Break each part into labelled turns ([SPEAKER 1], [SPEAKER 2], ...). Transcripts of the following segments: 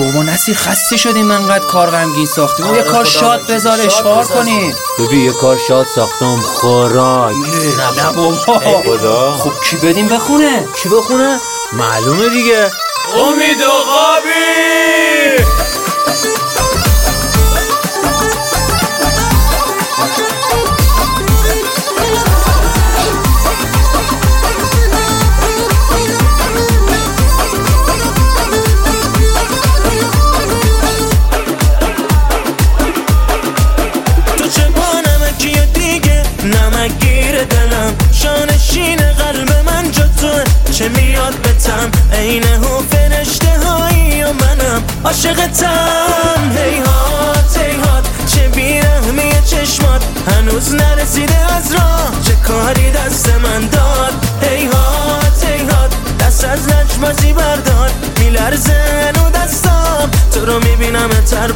[SPEAKER 1] بابا نصیر خسته شدیم انقدر کار غمگین ساختیم. یه کار شاد بذار اشغال کنیم.
[SPEAKER 2] ببین یه کار شاد ساختم خوراک.
[SPEAKER 1] نه بابا
[SPEAKER 2] خدا.
[SPEAKER 1] خب کی بدیم بخونه؟
[SPEAKER 2] کی بخونه؟ معلومه دیگه، امید عقابی.
[SPEAKER 3] شانشین قلب من جا توه، چه میاد بتم عین هو فرشته هایی و منم عاشقتم. هیهات هیهات چه بیرحمی چشمات، هنوز نرسیده از راه، چه کاری دست من داد. هیهات هیهات دست از لجبازی بردار، میلرزه هنو دستام، تو رو میبینم تر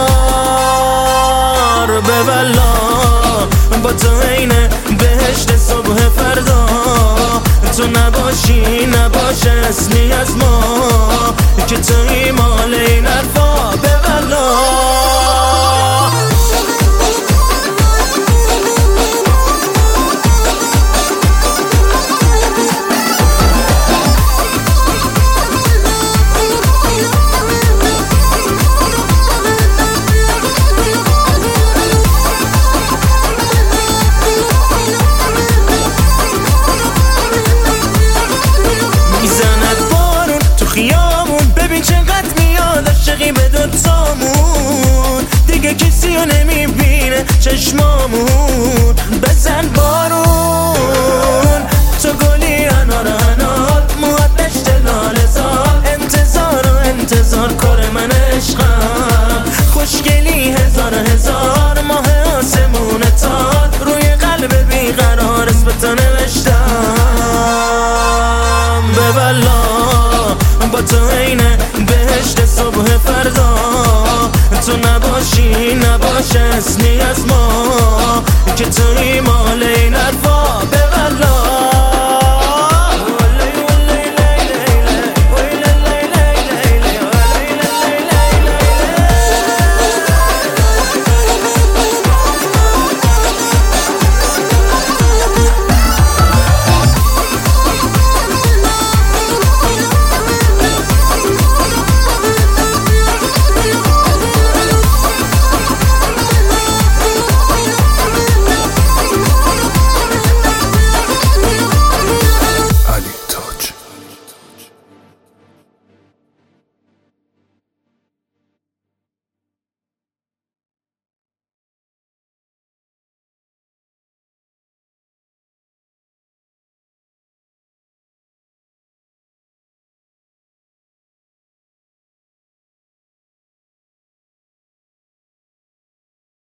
[SPEAKER 3] بار. ببلا با تو اینه بهشت صبح فردا، تو نباشی نباشه اصلی از ما، که توی مال این حرفا. ببلا ببین چقدر میاد عاشقی به دوتامون، دیگه کسی رو نمیبینه چشمامون. بزن بارون تو گلی انار انار، موهات دشت لاله زار، انتظار و انتظار کار من عشقم. خوشگلی هزار هزار ماه آسمون تار، روی قلب بیقرار اسمتو نوشتم. ببلا با تو اینه بهشت صبح فردا، تو نباشی نباشه اصلی از ما، که توی مال این حرفا.